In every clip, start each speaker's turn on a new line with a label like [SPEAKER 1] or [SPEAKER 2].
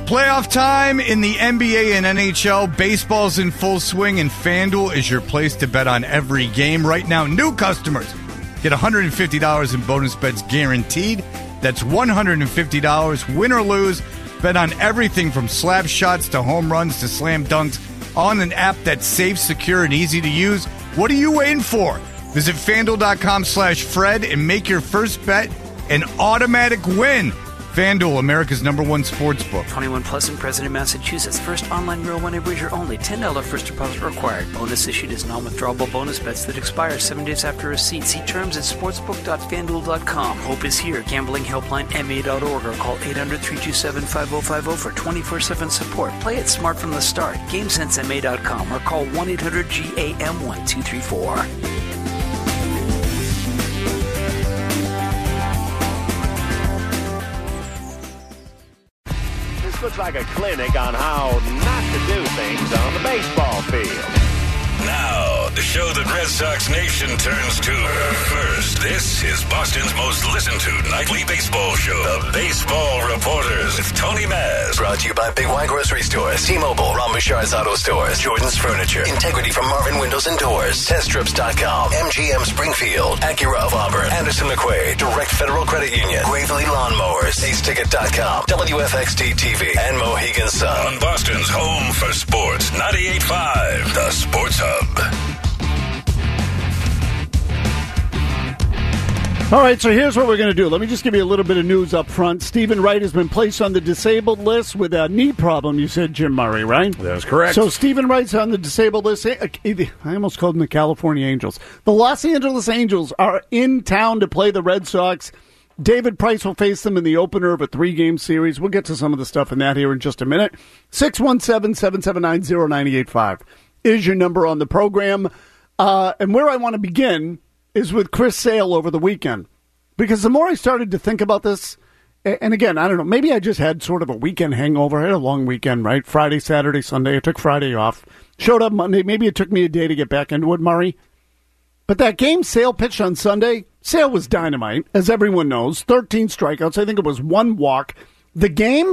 [SPEAKER 1] Playoff time in the NBA and NHL. Baseball's in full swing, and FanDuel is your place to bet on every game. Right now, new customers get $150 in bonus bets guaranteed. That's $150, win or lose. Bet on everything from slap shots to home runs to slam dunks on an app that's safe, secure, and easy to use. What are you waiting for? Visit FanDuel.com/Fred and make your first bet an automatic win. FanDuel, America's #1 sportsbook.
[SPEAKER 2] 21 plus and present in Massachusetts. First online real money wager only. $10 first deposit required. Bonus issued as non-withdrawable bonus bets that expire 7 days after receipt. See terms at sportsbook.fanduel.com. Hope is here. Gambling helpline MA.org or call 800-327-5050 for 24/7 support. Play it smart from the start. GameSenseMA.com or call 1-800-GAM-1234.
[SPEAKER 3] Looks like a clinic on how not to do things on the baseball field.
[SPEAKER 4] Now, the show that Red Sox Nation turns to first. This is Boston's most listened to nightly baseball show, The Baseball Reporters, with Tony Maz.
[SPEAKER 5] Brought to you by Big Y Grocery Stores, T-Mobile, Ron Bouchard's Auto Stores, Jordan's Furniture, Integrity from Marvin Windows and Doors, TestTrips.com, MGM Springfield, Acura of Auburn, Anderson McQuaid, Direct Federal Credit Union, Gravely Lawnmowers, AceTicket.com, WFXD TV, and Mohegan Sun.
[SPEAKER 4] On Boston's home for sports, 98.5, The Sports Hub.
[SPEAKER 6] All right, so here's what we're going to do. Let me just give you a little bit of news up front. Stephen Wright has been placed on the disabled list with a knee problem, you said, Jim Murray, right?
[SPEAKER 7] That's correct.
[SPEAKER 6] So Stephen Wright's on the disabled list. I almost called them the California Angels. The Los Angeles Angels are in town to play the Red Sox. David Price will face them in the opener of a 3-game series. We'll get to some of the stuff in that here in just a minute. 617-779-0985 is your number on the program. And where I want to begin is with Chris Sale over the weekend. Because the more I started to think about this, and again, I don't know, maybe I just had sort of a weekend hangover. I had a long weekend, right? Friday, Saturday, Sunday. I took Friday off. Showed up Monday. Maybe it took me a day to get back into it, Murray. But that game Sale pitched on Sunday, Sale was dynamite, as everyone knows. 13 strikeouts. I think it was 1 walk. The game,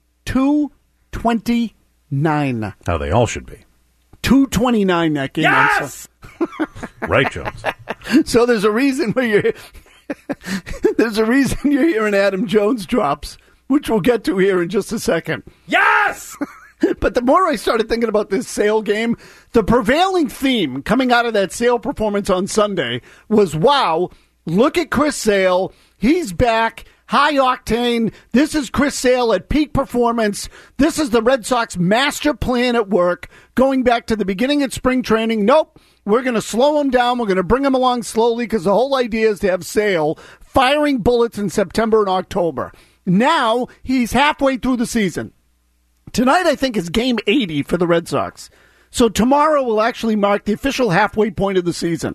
[SPEAKER 6] 229.
[SPEAKER 7] How they all should be.
[SPEAKER 6] 229 that game.
[SPEAKER 7] Yes! Right, Jones.
[SPEAKER 6] So there's a reason where you're hearing Adam Jones drops, which we'll get to here in just a second.
[SPEAKER 7] Yes!
[SPEAKER 6] But the more I started thinking about this Sale game, the prevailing theme coming out of that Sale performance on Sunday was, wow, look at Chris Sale. He's back. High octane. This is Chris Sale at peak performance. This is the Red Sox master plan at work. Going back to the beginning of spring training. Nope. We're going to slow him down. We're going to bring him along slowly because the whole idea is to have Sale firing bullets in September and October. Now he's halfway through the season. Tonight, I think, is game 80 for the Red Sox. So tomorrow will actually mark the official halfway point of the season.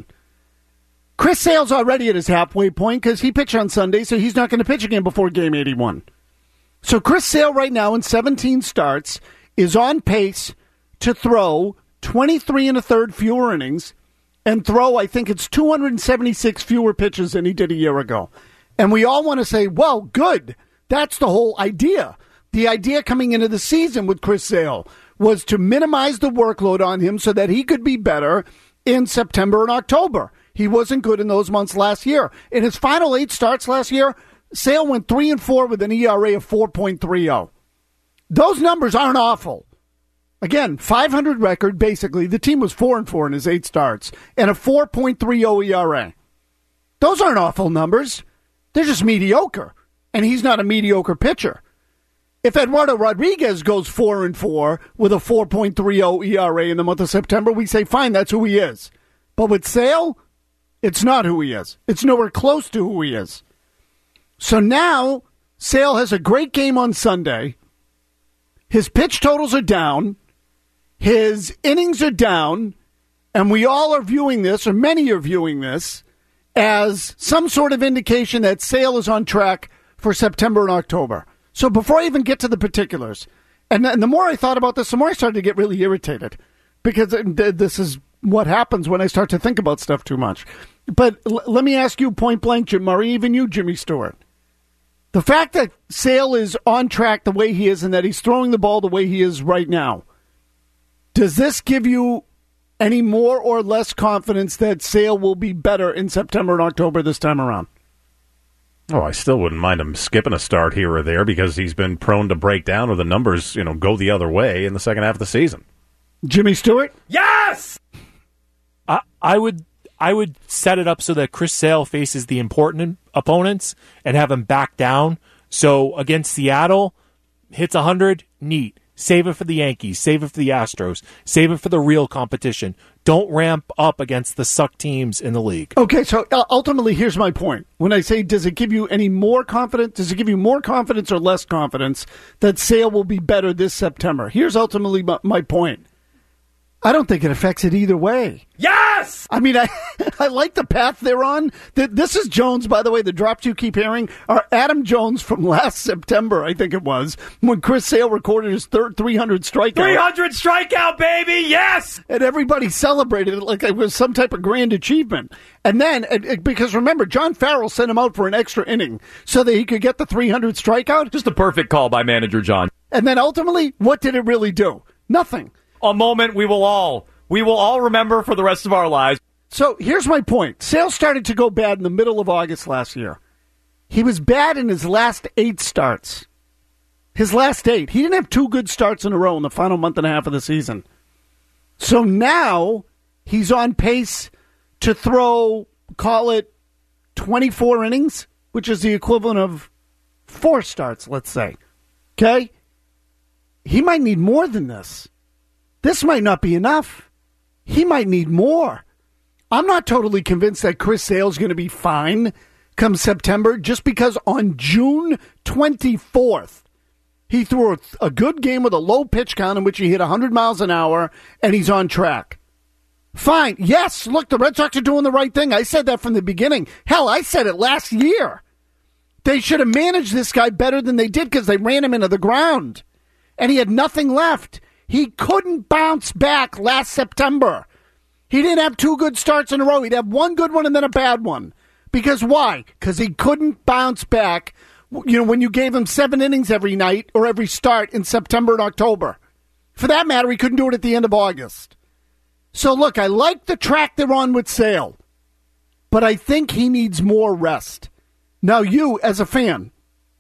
[SPEAKER 6] Chris Sale's already at his halfway point because he pitched on Sunday, so he's not going to pitch again before game 81. So Chris Sale right now in 17 starts is on pace to throw 23 1/3 fewer innings and throw, I think it's 276 fewer pitches than he did a year ago. And we all want to say, well, good. That's the whole idea. The idea coming into the season with Chris Sale was to minimize the workload on him so that he could be better in September and October. He wasn't good in those months last year. In his final 8 starts last year, Sale went 3-4 with an ERA of 4.30. Those numbers aren't awful. Again, 500 record, basically. The team was 4-4 in his 8 starts and a 4.30 ERA. Those aren't awful numbers. They're just mediocre. And he's not a mediocre pitcher. If Eduardo Rodriguez goes 4-4 with a 4.30 ERA in the month of September, we say, fine, that's who he is. But with Sale, it's not who he is. It's nowhere close to who he is. So now, Sale has a great game on Sunday. His pitch totals are down. His innings are down. And we all are viewing this, or many are viewing this, as some sort of indication that Sale is on track for September and October. So before I even get to the particulars, and the more I thought about this, the more I started to get really irritated. Because this is what happens when I start to think about stuff too much. But let me ask you point blank, Jim Murray, even you, Jimmy Stewart. The fact that Sale is on track the way he is and that he's throwing the ball the way he is right now, does this give you any more or less confidence that Sale will be better in September and October this time around?
[SPEAKER 7] Oh, I still wouldn't mind him skipping a start here or there because he's been prone to break down or the numbers, go the other way in the second half of the season.
[SPEAKER 6] Jimmy Stewart?
[SPEAKER 8] Yes! I would set it up so that Chris Sale faces the important opponents and have him back down. So against Seattle, hits 100, neat. Save it for the Yankees. Save it for the Astros. Save it for the real competition. Don't ramp up against the suck teams in the league.
[SPEAKER 6] Okay, so ultimately, here's my point. When I say, does it give you any more confidence? Does it give you more confidence or less confidence that Sale will be better this September? Here's ultimately my point. I don't think it affects it either way.
[SPEAKER 8] Yes!
[SPEAKER 6] I mean, I like the path they're on. This is Jones, by the way, the drops you keep hearing are Adam Jones from last September, I think it was, when Chris Sale recorded his 300 strikeout.
[SPEAKER 8] 300 strikeout, baby! Yes!
[SPEAKER 6] And everybody celebrated it like it was some type of grand achievement. And then, because remember, John Farrell sent him out for an extra inning so that he could get the 300 strikeout.
[SPEAKER 9] Just a perfect call by manager John.
[SPEAKER 6] And then ultimately, what did it really do? Nothing.
[SPEAKER 9] A moment we will all remember for the rest of our lives.
[SPEAKER 6] So here's my point. Sale started to go bad in the middle of August last year. He was bad in his last 8 starts. His last 8. He didn't have 2 good starts in a row in the final month and a half of the season. So now he's on pace to throw, call it 24 innings, which is the equivalent of 4 starts, let's say. Okay? He might need more than this. This might not be enough. He might need more. I'm not totally convinced that Chris Sale's going to be fine come September just because on June 24th, he threw a good game with a low pitch count in which he hit 100 miles an hour, and he's on track. Fine. Yes, look, the Red Sox are doing the right thing. I said that from the beginning. Hell, I said it last year. They should have managed this guy better than they did because they ran him into the ground, and he had nothing left. He couldn't bounce back last September. He didn't have 2 good starts in a row. He'd have 1 good one and then a bad one. Because why? Because he couldn't bounce back, when you gave him 7 innings every night or every start in September and October. For that matter, he couldn't do it at the end of August. So look, I like the track they're on with Sale, but I think he needs more rest. Now you, as a fan,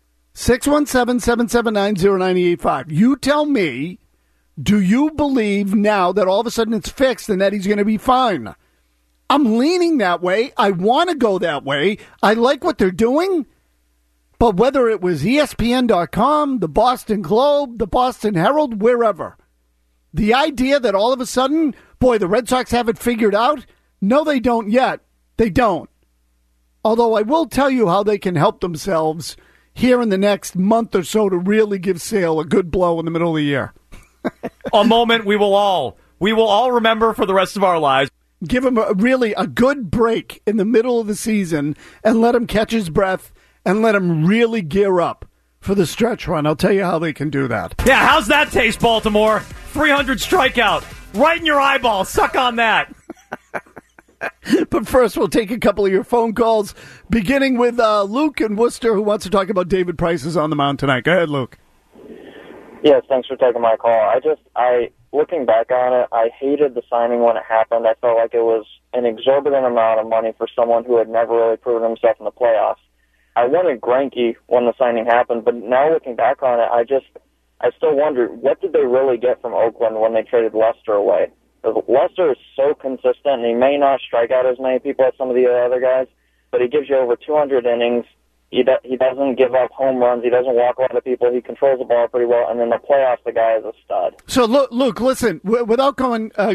[SPEAKER 6] 617-779-0985, you tell me, do you believe now that all of a sudden it's fixed and that he's going to be fine? I'm leaning that way. I want to go that way. I like what they're doing. But whether it was ESPN.com, the Boston Globe, the Boston Herald, wherever, the idea that all of a sudden, boy, the Red Sox have it figured out, no, they don't yet. They don't. Although I will tell you how they can help themselves here in the next month or so to really give Sale a good blow in the middle of the year.
[SPEAKER 9] A moment we will all remember for the rest of our lives.
[SPEAKER 6] Give him really a good break in the middle of the season and let him catch his breath and let him really gear up for the stretch run. I'll tell you how they can do that.
[SPEAKER 9] Yeah, how's that taste, Baltimore? 300 strikeout. Right in your eyeball. Suck on that.
[SPEAKER 6] But first, we'll take a couple of your phone calls, beginning with Luke in Worcester, who wants to talk about David Price's on the mound tonight. Go ahead, Luke.
[SPEAKER 10] Yes, thanks for taking my call. Looking back on it, I hated the signing when it happened. I felt like it was an exorbitant amount of money for someone who had never really proven himself in the playoffs. I wanted Greinke when the signing happened, but now looking back on it, I still wonder, what did they really get from Oakland when they traded Lester away? Because Lester is so consistent, and he may not strike out as many people as some of the other guys, but he gives you over 200 innings. He doesn't give up home runs. He doesn't walk a lot of people. He controls the ball pretty well. And in the playoffs, the guy is a stud.
[SPEAKER 6] So, Luke, listen, without going, I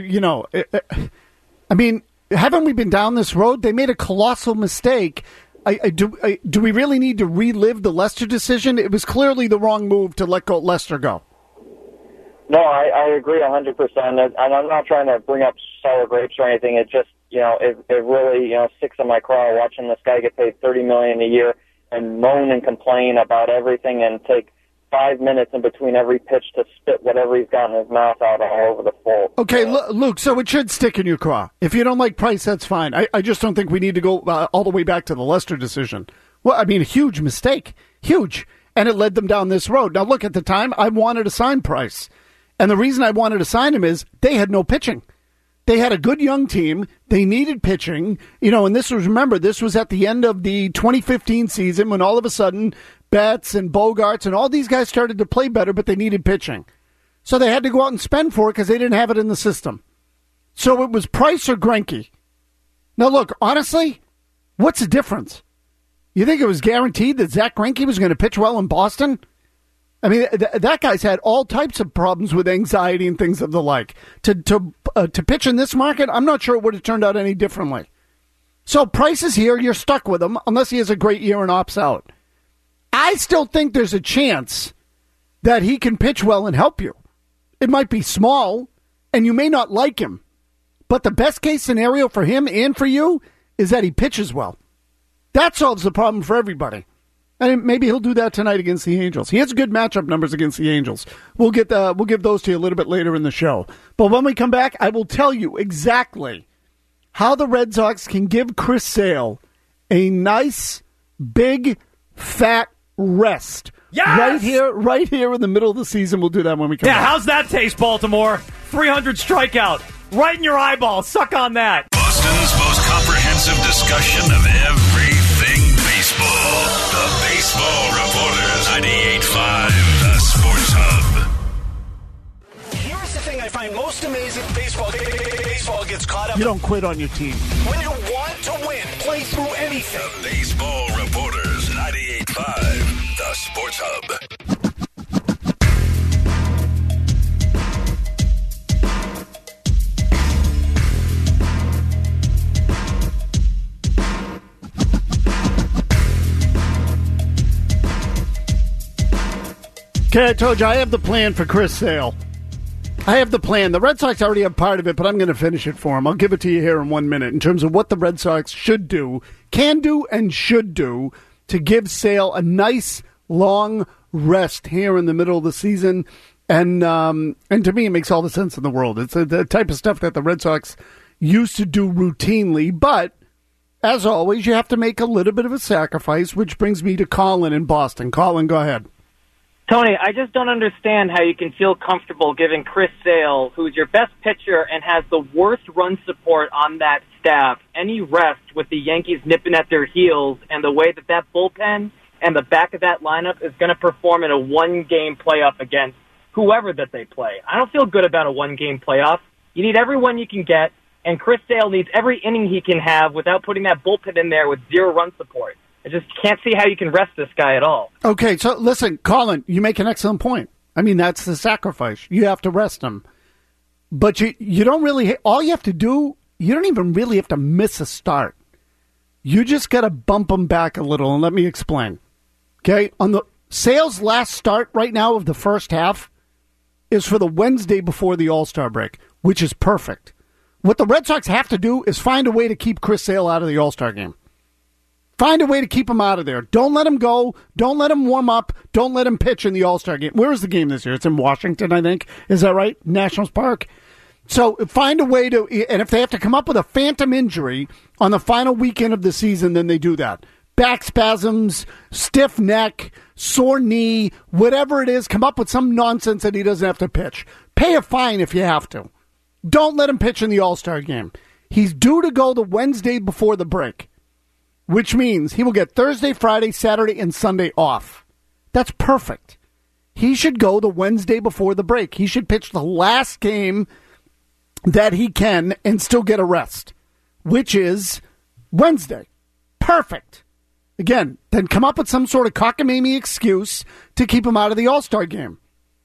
[SPEAKER 6] mean, haven't we been down this road? They made a colossal mistake. Do we really need to relive the Lester decision? It was clearly the wrong move to let Lester go.
[SPEAKER 10] No, I agree 100%. And I'm not trying to bring up sour grapes or anything. It just, it really, sticks in my craw watching this guy get paid $30 million a year and moan and complain about everything and take 5 minutes in between every pitch to spit whatever he's got in his mouth out all over the full.
[SPEAKER 6] Okay, Luke, so it should stick in your craw. If you don't like Price, that's fine. I just don't think we need to go all the way back to the Lester decision. Well, I mean, a huge mistake. Huge. And it led them down this road. Now, look, at the time, I wanted to sign Price. And the reason I wanted to sign him is they had no pitching. They had a good young team. They needed pitching. And this was at the end of the 2015 season when all of a sudden Betts and Bogarts and all these guys started to play better, but they needed pitching. So they had to go out and spend for it because they didn't have it in the system. So it was Price or Greinke. Now, look, honestly, what's the difference? You think it was guaranteed that Zach Greinke was going to pitch well in Boston? I mean, that guy's had all types of problems with anxiety and things of the like. To pitch in this market, I'm not sure it would have turned out any differently. So Price is here. You're stuck with him unless he has a great year and opts out. I still think there's a chance that he can pitch well and help you. It might be small, and you may not like him. But the best case scenario for him and for you is that he pitches well. That solves the problem for everybody. And maybe he'll do that tonight against the Angels. He has good matchup numbers against the Angels. We'll give those to you a little bit later in the show. But when we come back, I will tell you exactly how the Red Sox can give Chris Sale a nice, big, fat rest.
[SPEAKER 9] Yes!
[SPEAKER 6] Right here in the middle of the season. We'll do that when we come back.
[SPEAKER 9] Yeah, how's that taste, Baltimore? 300 strikeout. Right in your eyeball. Suck on that.
[SPEAKER 4] Boston's most comprehensive discussion of everything baseball. The Baseball Reporters, 98.5, the Sports Hub.
[SPEAKER 5] Here's the thing I find most amazing. Baseball gets caught up.
[SPEAKER 6] You don't quit on your team.
[SPEAKER 5] When you want to win, play through anything.
[SPEAKER 4] The Baseball Reporters, 98.5, the Sports Hub.
[SPEAKER 6] Okay, I told you I have the plan for Chris Sale. I have the plan. The Red Sox already have part of it, but I'm going to finish it for him. I'll give it to you here in 1 minute in terms of what the Red Sox should do, can do, and should do to give Sale a nice, long rest here in the middle of the season. And to me, it makes all the sense in the world. It's the type of stuff that the Red Sox used to do routinely, but as always, you have to make a little bit of a sacrifice, which brings me to Colin in Boston. Colin, go ahead.
[SPEAKER 11] Tony, I just don't understand how you can feel comfortable giving Chris Sale, who's your best pitcher and has the worst run support on that staff, any rest with the Yankees nipping at their heels and the way that bullpen and the back of that lineup is going to perform in a one-game playoff against whoever that they play. I don't feel good about a one-game playoff. You need everyone you can get, and Chris Sale needs every inning he can have without putting that bullpen in there with zero run support. I just can't see how you can rest this guy at all.
[SPEAKER 6] Okay, so listen, Colin, you make an excellent point. I mean, that's the sacrifice. You have to rest him. But you don't really, all you have to do, you don't even really have to miss a start. You just got to bump him back a little, and let me explain. Okay, on the Sale's last start right now of the first half is for the Wednesday before the All-Star break, which is perfect. What the Red Sox have to do is find a way to keep Chris Sale out of the All-Star game. Find a way to keep him out of there. Don't let him go. Don't let him warm up. Don't let him pitch in the All-Star game. Where is the game this year? It's in Washington, I think. Is that right? Nationals Park. So find a way to, and if they have to come up with a phantom injury on the final weekend of the season, then they do that. Back spasms, stiff neck, sore knee, whatever it is, come up with some nonsense that he doesn't have to pitch. Pay a fine if you have to. Don't let him pitch in the All-Star game. He's due to go the Wednesday before the break, which means he will get Thursday, Friday, Saturday, and Sunday off. That's perfect. He should go the Wednesday before the break. He should pitch the last game that he can and still get a rest, which is Wednesday. Perfect. Again, then come up with some sort of cockamamie excuse to keep him out of the All-Star game.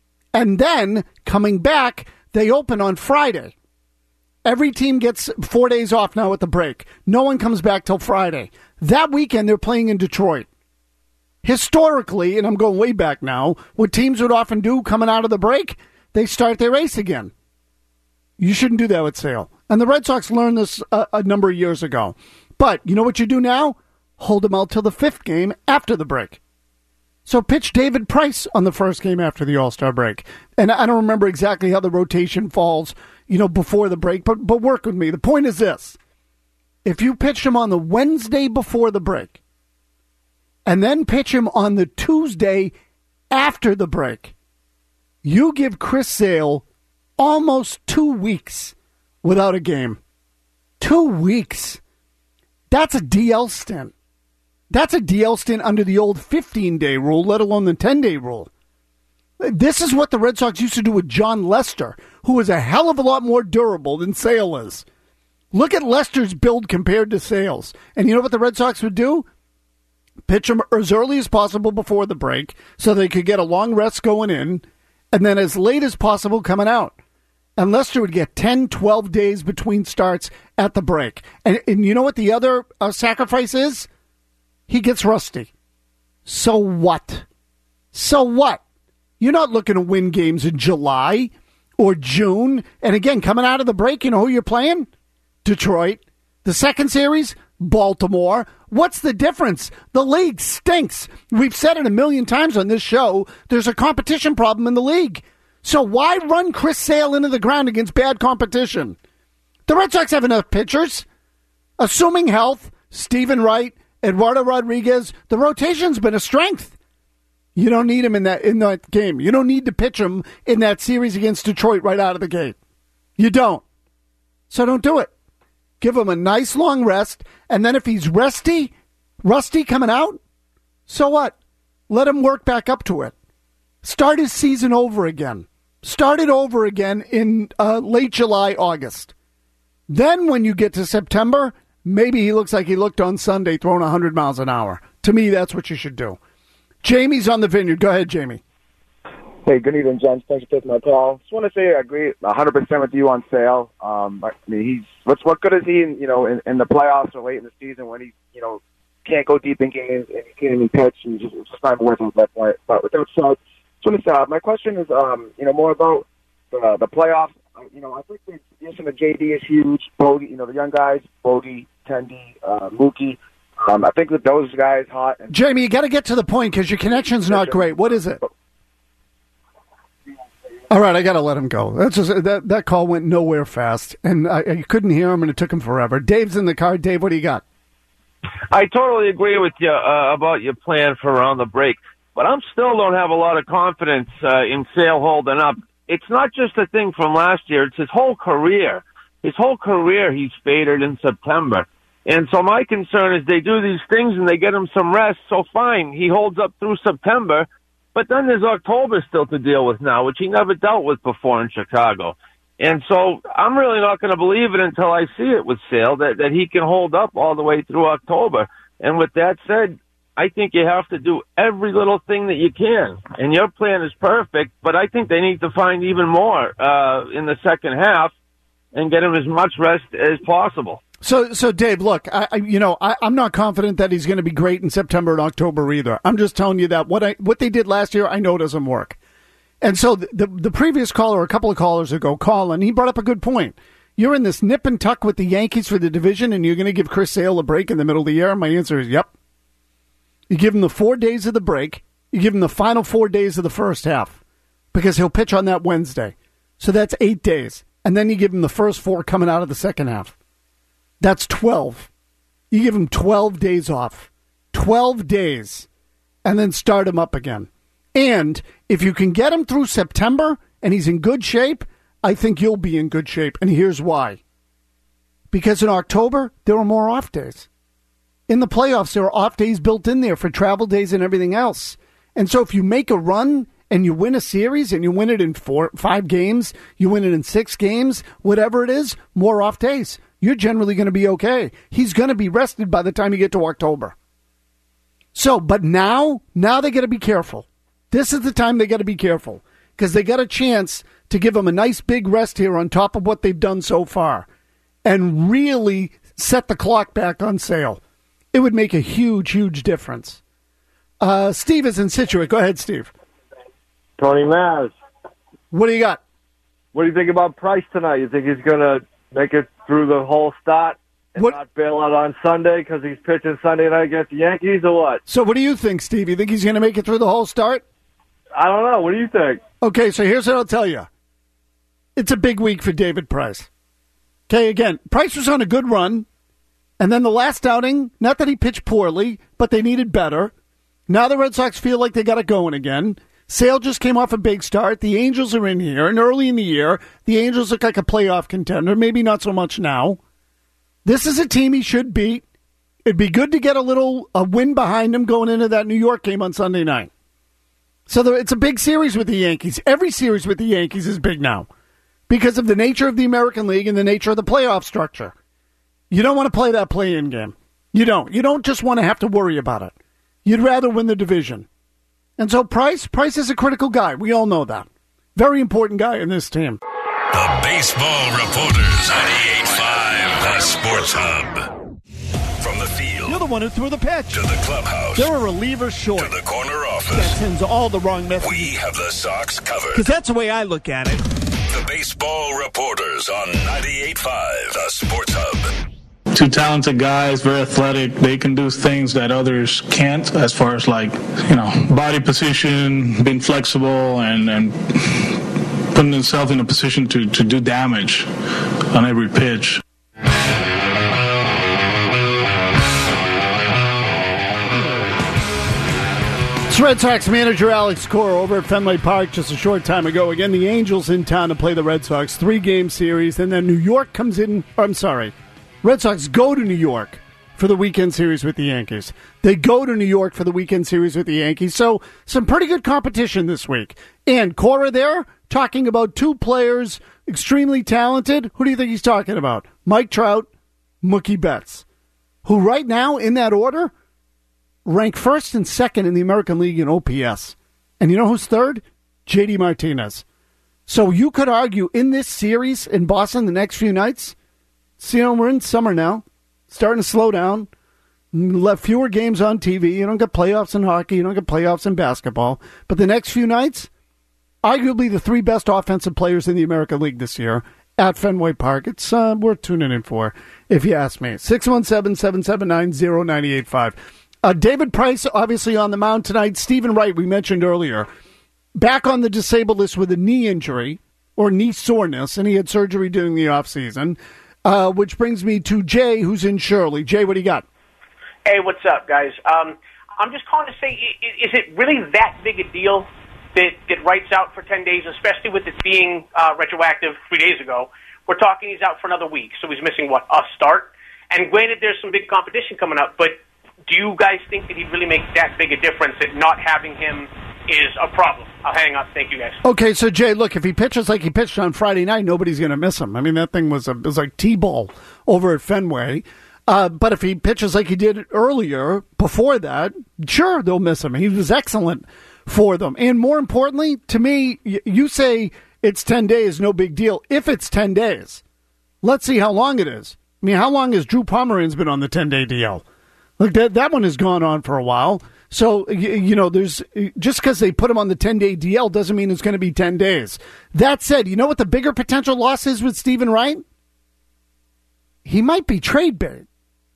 [SPEAKER 6] And then, coming back, they open on Friday. Every team gets 4 days off now at the break. No one comes back till Friday. That weekend, they're playing in Detroit. Historically, and I'm going way back now, what teams would often do coming out of the break, they start their race again. You shouldn't do that with Sale. And the Red Sox learned this a number of years ago. But you know what you do now? Hold him out till the fifth game after the break. So pitch David Price on the first game after the All-Star break. And I don't remember exactly how the rotation falls, before the break, but work with me. The point is this. If you pitched him on the Wednesday before the break, and then pitch him on the Tuesday after the break. You give Chris Sale almost 2 weeks without a game. 2 weeks. That's a DL stint. That's a DL stint under the old 15-day rule, let alone the 10-day rule. This is what the Red Sox used to do with John Lester, who was a hell of a lot more durable than Sale is. Look at Lester's build compared to Sale's. And you know what the Red Sox would do? Pitch him as early as possible before the break so they could get a long rest going in, and then as late as possible coming out. And Lester would get 10, 12 days between starts at the break. And you know what the other sacrifice is? He gets rusty. So what? So what? You're not looking to win games in July or June. And again, coming out of the break, you know who you're playing? Detroit. The second series, Baltimore. What's the difference? The league stinks. We've said it a million times on this show. There's a competition problem in the league. So why run Chris Sale into the ground against bad competition? The Red Sox have enough pitchers. Assuming health, Stephen Wright, Eduardo Rodriguez, the rotation's been a strength. You don't need him in that game. You don't need to pitch him in that series against Detroit right out of the gate. You don't. So don't do it. Give him a nice long rest, and then if he's rusty coming out, so what? Let him work back up to it. Start his season over again. Start it over again in late July, August. Then when you get to September, maybe he looks like he looked on Sunday throwing 100 miles an hour. To me, that's what you should do. Jamie's on the Vineyard. Go ahead, Jamie.
[SPEAKER 12] Hey, good evening, gents. Thanks for taking my call. Just want to say I agree 100% with you on Sale. I mean, what good is he in the playoffs or late in the season when he can't go deep in games and he can't even pitch and it's just not worth it at that point. But with that said, my question is more about the playoffs. I think the addition of JD is huge. Bogey, the young guys, Bogey, Tendy, Mookie. I think that those guys hot.
[SPEAKER 6] Jamie, you got to get to the point because your connection's not great. What is it? All right, I got to let him go. That's just, that call went nowhere fast, and I couldn't hear him, and it took him forever. Dave's in the car. Dave, what do you got?
[SPEAKER 13] I totally agree with you about your plan for around the break, but I'm still don't have a lot of confidence in Sale holding up. It's not just a thing from last year. It's his whole career. His whole career he's faded in September. And so my concern is they do these things and they get him some rest, so fine, he holds up through September. But then there's October still to deal with now, which he never dealt with before in Chicago. And so I'm really not going to believe it until I see it with Sale, that he can hold up all the way through October. And with that said, I think you have to do every little thing that you can. And your plan is perfect, but I think they need to find even more in the second half and get him as much rest as possible.
[SPEAKER 6] So Dave, look, I'm not confident that he's going to be great in September and October either. I'm just telling you that what they did last year, I know doesn't work. And so the previous caller, a couple of callers ago, Colin, he brought up a good point. You're in this nip and tuck with the Yankees for the division, and you're going to give Chris Sale a break in the middle of the year? My answer is yep. You give him the 4 days of the break. You give him the final 4 days of the first half because he'll pitch on that Wednesday. So that's 8 days. And then you give him the first 4 coming out of the second half. That's 12. You give him 12 days off. 12 days. And then start him up again. And if you can get him through September and he's in good shape, I think you'll be in good shape. And here's why. Because in October, there are more off days. In the playoffs, there are off days built in there for travel days and everything else. And so if you make a run and you win a series and you win it in 5 games, you win it in 6 games, whatever it is, more off days. You're generally going to be okay. He's going to be rested by the time you get to October. So, but now they got to be careful. This is the time they got to be careful because they got a chance to give him a nice big rest here on top of what they've done so far and really set the clock back on Sale. It would make a huge, huge difference. Steve is in Scituate. Go ahead, Steve.
[SPEAKER 14] Tony Maz.
[SPEAKER 6] What do you got?
[SPEAKER 14] What do you think about Price tonight? You think he's going to make it through the whole start and not bail out on Sunday because he's pitching Sunday night against the Yankees or what?
[SPEAKER 6] So what do you think, Steve? You think he's going to make it through the whole start?
[SPEAKER 14] I don't know. What do you think?
[SPEAKER 6] Okay, so here's what I'll tell you. It's a big week for David Price. Okay, again, Price was on a good run, and then the last outing, not that he pitched poorly, but they needed better. Now the Red Sox feel like they got it going again. Sale just came off a big start. The Angels are in here, and early in the year, the Angels look like a playoff contender. Maybe not so much now. This is a team he should beat. It'd be good to get a win behind him going into that New York game on Sunday night. So it's a big series with the Yankees. Every series with the Yankees is big now because of the nature of the American League and the nature of the playoff structure. You don't want to play that play-in game. You don't. You don't just want to have to worry about it. You'd rather win the division. And so Price is a critical guy. We all know that. Very important guy in this team.
[SPEAKER 4] The Baseball Reporters, 98.5, the Sports Hub. From the field.
[SPEAKER 6] You're the one who threw the pitch.
[SPEAKER 4] To the clubhouse.
[SPEAKER 6] They're a reliever short.
[SPEAKER 4] To the corner office.
[SPEAKER 6] That sends all the wrong messages.
[SPEAKER 4] We have the Sox covered.
[SPEAKER 6] Because that's the way I look at it.
[SPEAKER 4] The Baseball Reporters on 98.5, the Sports Hub.
[SPEAKER 15] Two talented guys, very athletic. They can do things that others can't as far as body position, being flexible, and putting themselves in a position to do damage on every pitch.
[SPEAKER 6] It's Red Sox manager Alex Cora over at Fenway Park just a short time ago. Again, the Angels in town to play the Red Sox. 3-game series, and then New York comes in. Red Sox go to New York for the weekend series with the Yankees. They go to New York for the weekend series with the Yankees. So some pretty good competition this week. And Cora there talking about two players, extremely talented. Who do you think he's talking about? Mike Trout, Mookie Betts, who right now in that order rank first and second in the American League in OPS. And you know who's third? JD Martinez. So you could argue in this series in Boston the next few nights, we're in summer now, starting to slow down, left fewer games on TV. You don't get playoffs in hockey, you don't get playoffs in basketball. But the next few nights, arguably the three best offensive players in the American League this year at Fenway Park. It's worth tuning in for, if you ask me. 617-779-0985. David Price, obviously on the mound tonight. Stephen Wright, we mentioned earlier, back on the disabled list with a knee injury or knee soreness, and he had surgery during the offseason. Which brings me to Jay, who's in Shirley. Jay, what do you got?
[SPEAKER 16] Hey, what's up, guys? I'm just calling to say, is it really that big a deal that Wright's out for 10 days, especially with it being retroactive 3 days ago? We're talking he's out for another week, so he's missing, a start? And granted, there's some big competition coming up, but do you guys think that he'd really make that big a difference, that not having him is a problem? I'll hang up. Thank you, guys.
[SPEAKER 6] Okay, so Jay, look, if he pitches like he pitched on Friday night, nobody's going to miss him. I mean, that thing was like T-ball over at Fenway. But if he pitches like he did earlier, before that, sure, they'll miss him. He was excellent for them. And more importantly, to me, you say it's 10 days, no big deal. If it's 10 days, let's see how long it is. I mean, how long has Drew Pomeranz been on the 10-day DL? Look, that one has gone on for a while. So, there's just because they put him on the 10-day DL doesn't mean it's going to be 10 days. That said, you know what the bigger potential loss is with Stephen Wright? He might be trade bait.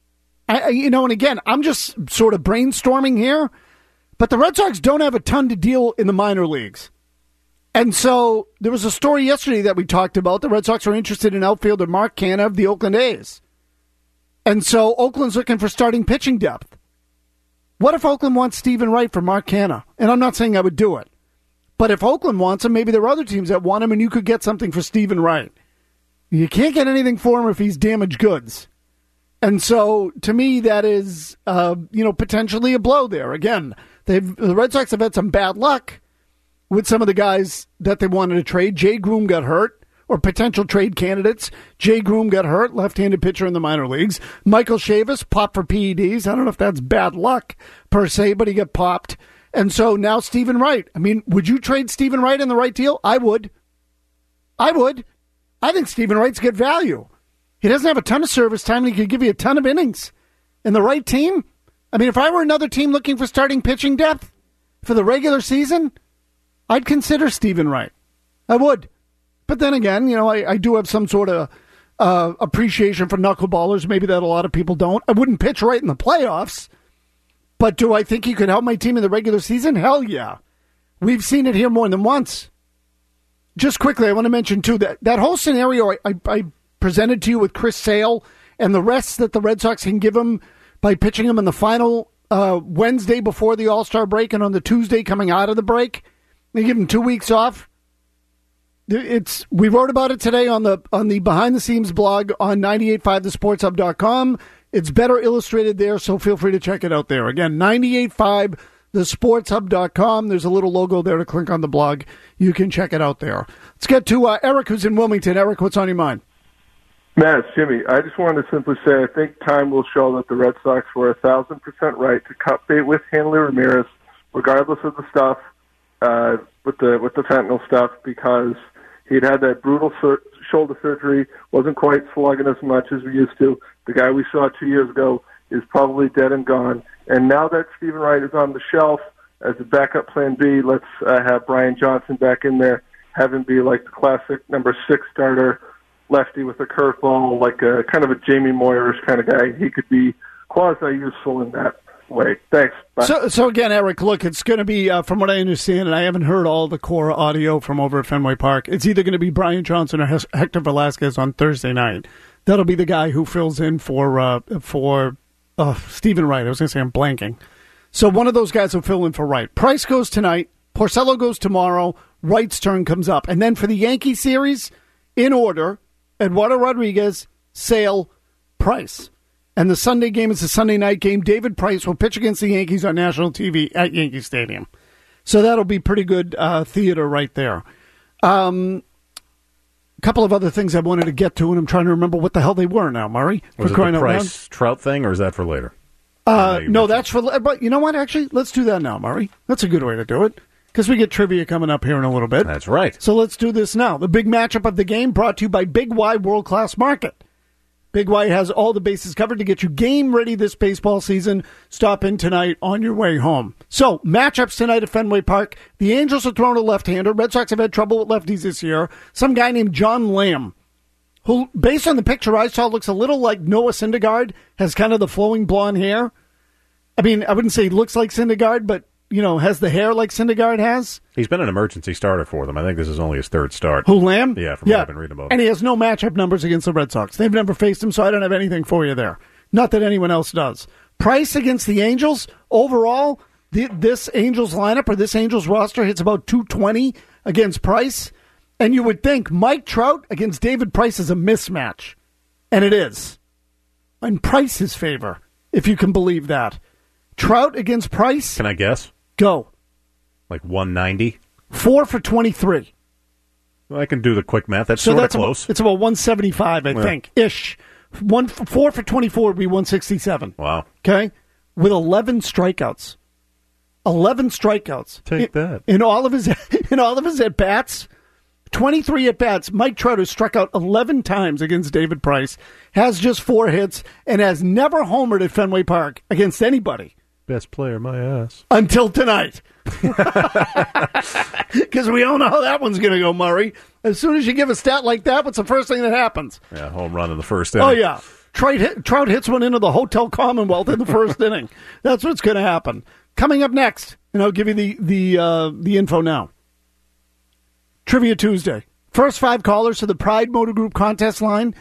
[SPEAKER 6] And again, I'm just sort of brainstorming here, but the Red Sox don't have a ton to deal in the minor leagues. And so there was a story yesterday that we talked about. The Red Sox are interested in outfielder Mark Canha of the Oakland A's. And so Oakland's looking for starting pitching depth. What if Oakland wants Stephen Wright for Mark Canha? And I'm not saying I would do it. But if Oakland wants him, maybe there are other teams that want him, and you could get something for Stephen Wright. You can't get anything for him if he's damaged goods. And so, to me, that is, potentially a blow there. Again, the Red Sox have had some bad luck with some of the guys that they wanted to trade. Jay Groom got hurt. Or potential trade candidates. Jay Groom got hurt, left-handed pitcher in the minor leagues. Michael Chavis popped for PEDs. I don't know if that's bad luck per se, but he got popped. And so now Stephen Wright. I mean, would you trade Stephen Wright in the right deal? I would. I think Stephen Wright's good value. He doesn't have a ton of service time, and he could give you a ton of innings. In the right team? I mean, if I were another team looking for starting pitching depth for the regular season, I'd consider Stephen Wright. I would. But then again, I do have some sort of appreciation for knuckleballers, maybe that a lot of people don't. I wouldn't pitch right in the playoffs, but do I think he could help my team in the regular season? Hell yeah. We've seen it here more than once. Just quickly, I want to mention, too, that whole scenario I presented to you with Chris Sale and the rest that the Red Sox can give him by pitching him in the final Wednesday before the All-Star break and on the Tuesday coming out of the break. They give them 2 weeks off. We wrote about it today on the Behind the Scenes blog on 985thesportshub.com. It's better illustrated there, so feel free to check it out there. Again, 985thesportshub.com. There's a little logo there to click on the blog. You can check it out there. Let's get to Eric, who's in Wilmington. Eric, what's on your mind?
[SPEAKER 17] Matt, it's Jimmy. I just wanted to simply say I think time will show that the Red Sox were 1,000% right to cut bait with Hanley Ramirez, regardless of the stuff with the fentanyl stuff, because he'd had that brutal shoulder surgery, wasn't quite slugging as much as we used to. The guy we saw 2 years ago is probably dead and gone. And now that Stephen Wright is on the shelf as a backup plan B, let's have Brian Johnson back in there, have him be like the classic number 6 starter, lefty with a curveball, like a kind of a Jamie Moyerish kind of guy. He could be quasi-useful in that way. Thanks. Bye. So again, Eric, look, it's going to be, from what I understand, and I haven't heard all the core audio from over at Fenway Park, it's either going to be Brian Johnson or Hector Velasquez on Thursday night. That'll be the guy who fills in for Stephen Wright. I was going to say I'm blanking. So one of those guys will fill in for Wright. Price goes tonight. Porcello goes tomorrow. Wright's turn comes up. And then for the Yankee series, in order, Eduardo Rodriguez, Sale, Price. And the Sunday game is a Sunday night game. David Price will pitch against the Yankees on national TV at Yankee Stadium. So that'll be pretty good theater right there. A couple of other things I wanted to get to, and I'm trying to remember what the hell they were now, Murray.
[SPEAKER 7] Was it the Price Trout thing, or is that for later?
[SPEAKER 6] No, that's for... But you know what, actually? Let's do that now, Murray. That's a good way to do it, because we get trivia coming up here in a little bit.
[SPEAKER 7] That's right.
[SPEAKER 6] So let's do this now. The big matchup of the game brought to you by Big Y World Class Market. Big Y has all the bases covered to get you game ready this baseball season. Stop in tonight on your way home. So, matchups tonight at Fenway Park. The Angels are throwing a left-hander. Red Sox have had trouble with lefties this year. Some guy named John Lamb, who, based on the picture I saw, looks a little like Noah Syndergaard, has kind of the flowing blonde hair. I mean, I wouldn't say he looks like Syndergaard, but, you know, has the hair like Syndergaard has.
[SPEAKER 7] He's been an emergency starter for them. I think this is only his third start.
[SPEAKER 6] Who, Lamb?
[SPEAKER 7] Yeah, from what I've been reading about.
[SPEAKER 6] And he has no matchup numbers against the Red Sox. They've never faced him, so I don't have anything for you there. Not that anyone else does. Price against the Angels. Overall, this Angels lineup or this Angels roster hits about 220 against Price. And you would think Mike Trout against David Price is a mismatch. And it is. In Price's favor, if you can believe that. Trout against Price.
[SPEAKER 7] Can I guess?
[SPEAKER 6] Go.
[SPEAKER 7] Like 190?
[SPEAKER 6] 4 for 23.
[SPEAKER 7] Well, I can do the quick math. That's sort of close.
[SPEAKER 6] It's about 175, I think, ish. 4 for 24 would be 167.
[SPEAKER 7] Wow.
[SPEAKER 6] Okay? With 11 strikeouts. 11 strikeouts.
[SPEAKER 7] Take that.
[SPEAKER 6] In all of his at-bats, 23 at-bats, Mike Trout has struck out 11 times against David Price, has just 4 hits, and has never homered at Fenway Park against anybody.
[SPEAKER 7] Best player, my ass.
[SPEAKER 6] Until tonight. Because we all know how that one's going to go, Murray. As soon as you give a stat like that, what's the first thing that happens?
[SPEAKER 7] Yeah, home run in the first inning.
[SPEAKER 6] Oh, yeah. Trout hits one into the Hotel Commonwealth in the first inning. That's what's going to happen. Coming up next, and I'll give you the info now. Trivia Tuesday. First 5 callers to the Pride Motor Group contest line,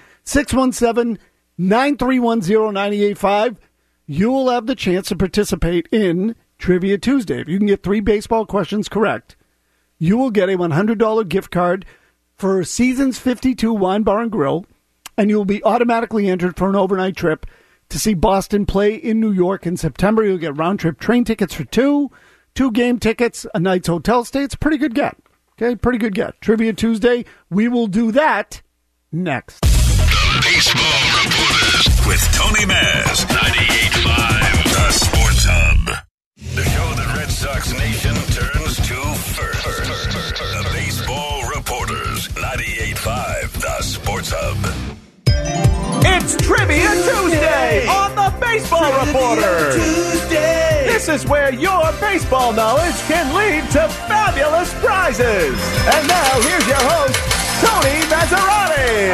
[SPEAKER 6] 617-931-0985. You will have the chance to participate in Trivia Tuesday. If you can get 3 baseball questions correct, you will get a $100 gift card for Seasons 52 Wine Bar and Grill, and you will be automatically entered for an overnight trip to see Boston play in New York in September. You'll get round-trip train tickets for 2 game tickets, a night's hotel stay. It's a pretty good get. Okay, pretty good get. Trivia Tuesday, we will do that next.
[SPEAKER 4] The Baseball Reporters with Tony Maz, 98.5, The Sports Hub. The show that Red Sox Nation turns to first. The Baseball Reporters, 98.5, The Sports Hub.
[SPEAKER 9] It's Trivia Tuesday on the Baseball Reporters. Tuesday. This is where your baseball knowledge can lead to fabulous prizes. And now here's your host, Tony Mazzarati.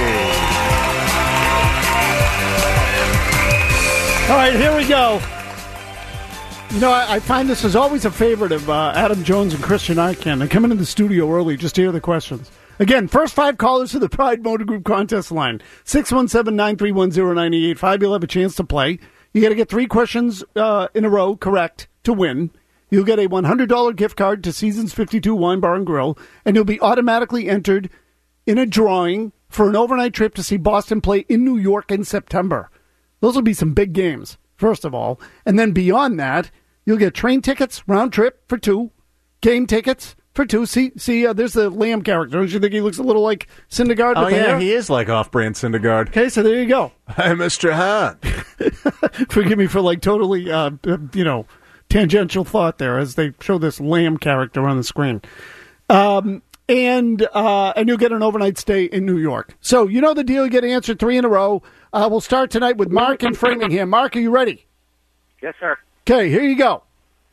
[SPEAKER 6] All right, here we go. You know, I find this is always a favorite of Adam Jones and Christian Eichen. They come into the studio early just to hear the questions. Again, first 5 callers to the Pride Motor Group contest line, 617-931-0985. You'll have a chance to play. You got to get 3 questions in a row correct to win. You'll get a $100 gift card to Seasons 52 Wine Bar and Grill, and you'll be automatically entered in a drawing for an overnight trip to see Boston play in New York in September. Those will be some big games, first of all. And then beyond that, you'll get train tickets, round trip for 2, game tickets for 2. See, there's the Lamb character. Don't you think he looks a little like Syndergaard?
[SPEAKER 7] Oh, yeah, he is like off-brand Syndergaard.
[SPEAKER 6] Okay, so there you go.
[SPEAKER 7] Hi, Mr. Hahn.
[SPEAKER 6] Forgive me for totally, tangential thought there as they show this Lamb character on the screen. And you'll get an overnight stay in New York. So you know the deal. You get to answer 3 in a row. We'll start tonight with Mark in Framingham. Mark, are you ready?
[SPEAKER 18] Yes, sir.
[SPEAKER 6] Okay, here you go.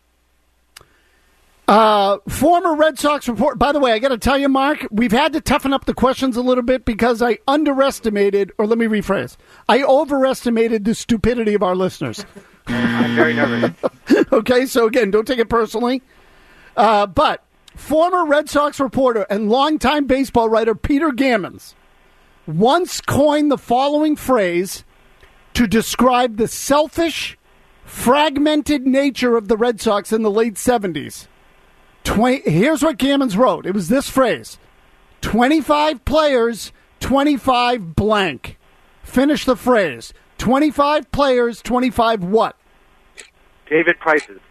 [SPEAKER 6] Former Red Sox report. By the way, I got to tell you, Mark, we've had to toughen up the questions a little bit because I overestimated the stupidity of our listeners.
[SPEAKER 18] I'm very nervous.
[SPEAKER 6] Okay, so again, don't take it personally. But former Red Sox reporter and longtime baseball writer Peter Gammons once coined the following phrase to describe the selfish, fragmented nature of the Red Sox in the late 70s. Here's what Gammons wrote. It was this phrase: 25 players, 25 blank. Finish the phrase. 25 players, 25 what?
[SPEAKER 18] David Prices.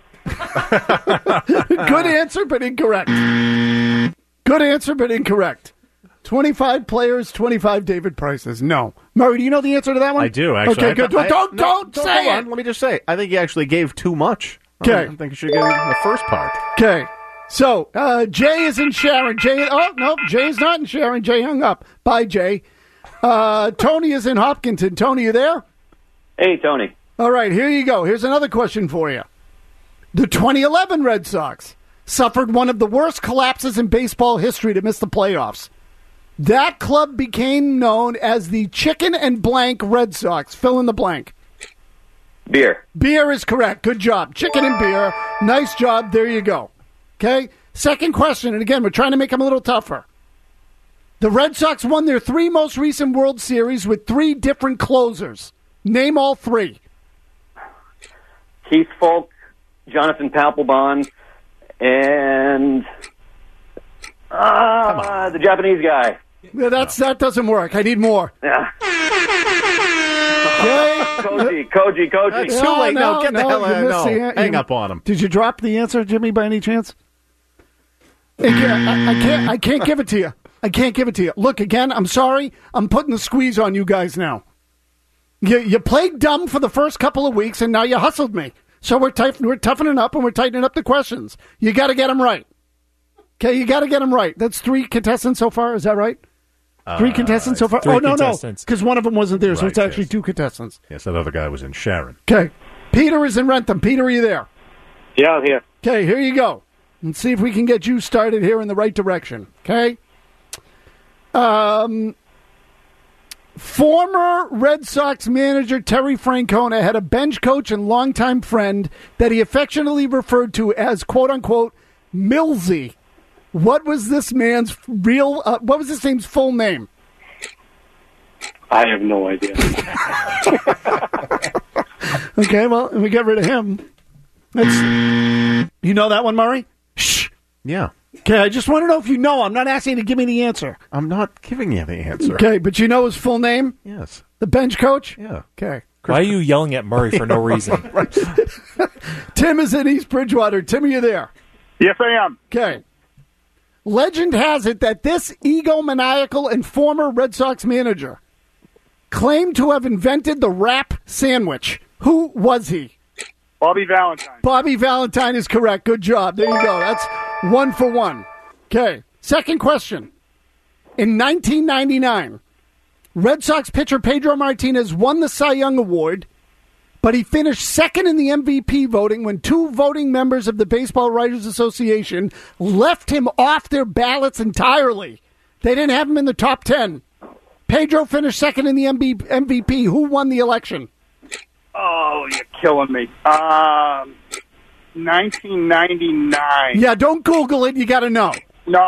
[SPEAKER 6] Good answer, but incorrect. Good answer, but incorrect. 25 players, 25 David Prices. No. Murray, do you know the answer to that one?
[SPEAKER 7] I do, actually.
[SPEAKER 6] Okay, good. Don't say
[SPEAKER 7] hold
[SPEAKER 6] it.
[SPEAKER 7] on. Let me just say, I think he actually gave too much.
[SPEAKER 6] Okay.
[SPEAKER 7] I think you should give him the first part.
[SPEAKER 6] Okay. So, Jay is in Sharon. Jay's not in Sharon. Jay hung up. Bye, Jay. Tony is in Hopkinton. Tony, you there?
[SPEAKER 19] Hey, Tony.
[SPEAKER 6] All right, here you go. Here's another question for you. The 2011 Red Sox suffered one of the worst collapses in baseball history to miss the playoffs. That club became known as the Chicken and Blank Red Sox. Fill in the blank.
[SPEAKER 19] Beer.
[SPEAKER 6] Beer is correct. Good job. Chicken and beer. Nice job. There you go. Okay? Second question, and again, we're trying to make them a little tougher. The Red Sox won their 3 most recent World Series with 3 different closers. Name all 3.
[SPEAKER 19] Keith Folk, Jonathan Papelbon, and the Japanese guy.
[SPEAKER 6] Yeah, that doesn't work. I need more.
[SPEAKER 19] Yeah.
[SPEAKER 6] Okay.
[SPEAKER 19] Koji.
[SPEAKER 7] That's too late. No, get the hell out. No, hang up on him.
[SPEAKER 6] Did you drop the answer, Jimmy, by any chance? I can't give it to you. I can't give it to you. Look, again, I'm sorry. I'm putting the squeeze on you guys now. You played dumb for the first couple of weeks, and now you hustled me. So we're toughening up, and we're tightening up the questions. You got to get them right. Okay, you got to get them right. That's 3 contestants so far. Is that right? 3 contestants so far?
[SPEAKER 8] Three
[SPEAKER 6] no,
[SPEAKER 8] contestants.
[SPEAKER 6] because one of them wasn't there, so
[SPEAKER 7] Right,
[SPEAKER 6] it's actually
[SPEAKER 7] yes.
[SPEAKER 6] 2 contestants.
[SPEAKER 7] Yes, that other guy was in Sharon.
[SPEAKER 6] Okay. Peter is in Rentham. Peter, are you there?
[SPEAKER 18] Yeah, I'm here.
[SPEAKER 6] Okay, here you go. Let's see if we can get you started here in the right direction. Okay? Former Red Sox manager Terry Francona had a bench coach and longtime friend that he affectionately referred to as, quote-unquote, Millsy. What was this man's what was this name's full name?
[SPEAKER 18] I have no idea.
[SPEAKER 6] Okay, well, we got rid of him. You know that one, Murray? Shh.
[SPEAKER 7] Yeah.
[SPEAKER 6] Okay, I just want to know if you know. I'm not asking you to give me the answer.
[SPEAKER 7] I'm not giving you the answer.
[SPEAKER 6] Okay, but you know his full name?
[SPEAKER 7] Yes.
[SPEAKER 6] The bench coach?
[SPEAKER 7] Yeah.
[SPEAKER 6] Okay.
[SPEAKER 8] Why are you yelling at Murray for no reason?
[SPEAKER 6] Tim is in East Bridgewater. Tim, are you there?
[SPEAKER 20] Yes, I am.
[SPEAKER 6] Okay. Legend has it that this egomaniacal and former Red Sox manager claimed to have invented the wrap sandwich. Who was he?
[SPEAKER 20] Bobby Valentine.
[SPEAKER 6] Bobby Valentine is correct. Good job. There you go. That's 1 for 1. Okay. Second question. In 1999, Red Sox pitcher Pedro Martinez won the Cy Young Award, but he finished second in the MVP voting when 2 voting members of the Baseball Writers Association left him off their ballots entirely. They didn't have him in the top 10. Pedro finished second in the MVP. Who won the election?
[SPEAKER 20] Oh, you're killing me. 1999.
[SPEAKER 6] Yeah, don't Google it. You got to know.
[SPEAKER 20] No,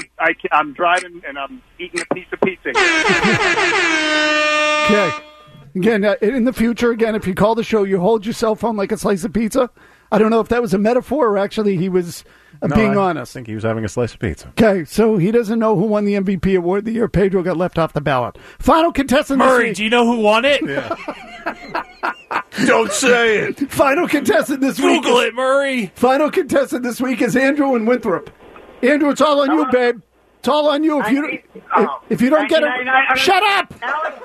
[SPEAKER 20] I'm driving and I'm eating a piece of pizza.
[SPEAKER 6] Okay. Again, in the future, again, if you call the show, you hold your cell phone like a slice of pizza. I don't know if that was a metaphor or actually he was being honest.
[SPEAKER 7] I think he was having a slice of pizza.
[SPEAKER 6] Okay, so he doesn't know who won the MVP award the year Pedro got left off the ballot. Final contestant this
[SPEAKER 8] Murray,
[SPEAKER 6] week.
[SPEAKER 8] do you know who won it?
[SPEAKER 7] Yeah. Don't say it.
[SPEAKER 6] Final contestant this week.
[SPEAKER 8] Google it, Murray.
[SPEAKER 6] Final contestant this week is Andrew in Winthrop. Andrew, it's all on you, babe. It's all on you. If you don't get it, shut up.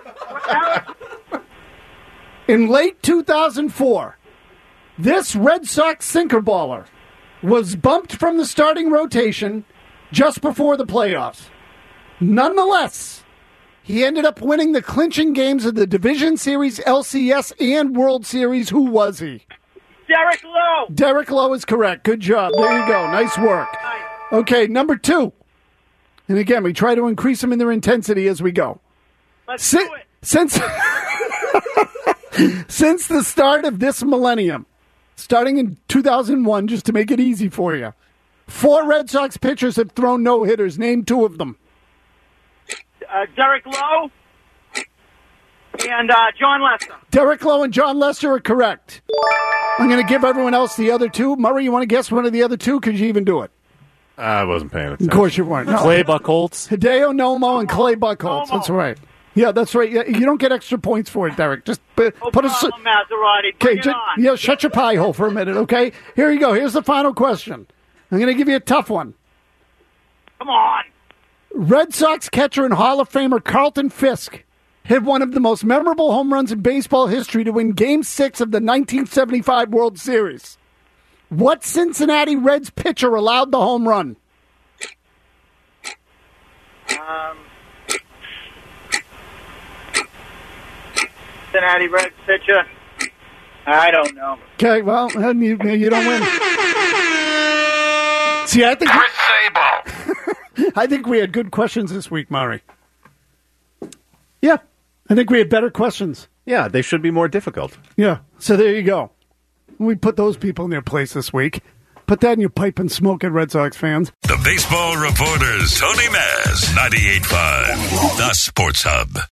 [SPEAKER 6] In late 2004, this Red Sox sinker baller was bumped from the starting rotation just before the playoffs. Nonetheless, he ended up winning the clinching games of the Division Series, LCS, and World Series. Who was he?
[SPEAKER 16] Derek Lowe.
[SPEAKER 6] Derek Lowe is correct. Good job. There you go. Nice work. Okay, number 2. And again, we try to increase them in their intensity as we go.
[SPEAKER 16] Let's do it.
[SPEAKER 6] Since the start of this millennium, starting in 2001, just to make it easy for you, 4 Red Sox pitchers have thrown no-hitters. Name 2 of them.
[SPEAKER 16] Derek Lowe and John Lester.
[SPEAKER 6] Derek Lowe and John Lester are correct. I'm going to give everyone else the other 2. Murray, you want to guess one of the other 2? Could you even do it?
[SPEAKER 7] I wasn't paying attention.
[SPEAKER 6] Of course you weren't. No.
[SPEAKER 8] Clay Buchholz.
[SPEAKER 6] Hideo Nomo and Clay Buchholz. That's right. Yeah, that's right. Yeah, you don't get extra points for it, Derek. Just put a...
[SPEAKER 16] Maserati, bring it on.
[SPEAKER 6] Yeah, shut your pie hole for a minute, okay? Here you go. Here's the final question. I'm going to give you a tough one.
[SPEAKER 16] Come on.
[SPEAKER 6] Red Sox catcher and Hall of Famer Carlton Fisk hit one of the most memorable home runs in baseball history to win Game 6 of the 1975 World Series. What Cincinnati Reds pitcher allowed the home run?
[SPEAKER 16] Cincinnati Reds pitcher. I don't know.
[SPEAKER 6] Okay, well, you don't win. See, I think I think we had good questions this week, Murray. Yeah, I think we had better questions.
[SPEAKER 7] Yeah, they should be more difficult.
[SPEAKER 6] Yeah, so there you go. We put those people in their place this week. Put that in your pipe and smoke it, Red Sox fans.
[SPEAKER 4] The Baseball Reporters, Tony Maz, 98.5, The Sports Hub.